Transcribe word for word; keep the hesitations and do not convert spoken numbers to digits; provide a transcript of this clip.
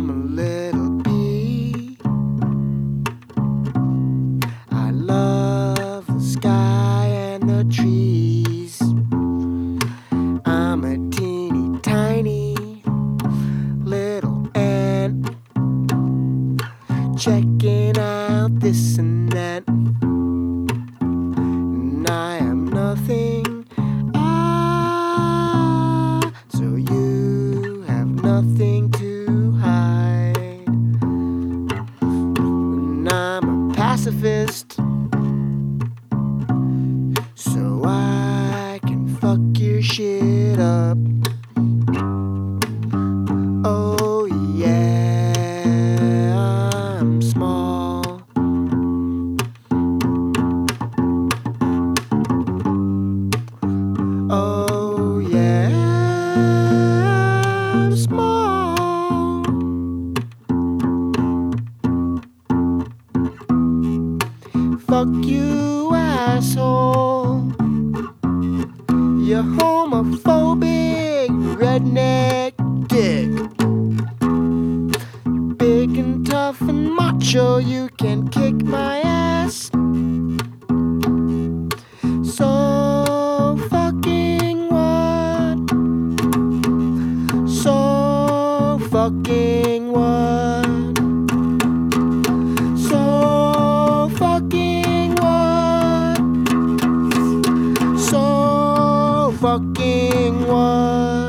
I'm a little bee. I love the sky and the trees. I'm a teeny tiny little ant, checking out this and that. And I am nothing, ah, so you have nothing to hide. And I'm a pacifist, so I can fuck your shit up. Oh yeah, I'm small. Oh yeah, I'm small. Fuck you, asshole. You homophobic redneck dick. You're big and tough and macho, you can kick my ass. So fucking what? So fucking what? So fucking what? So fucking what?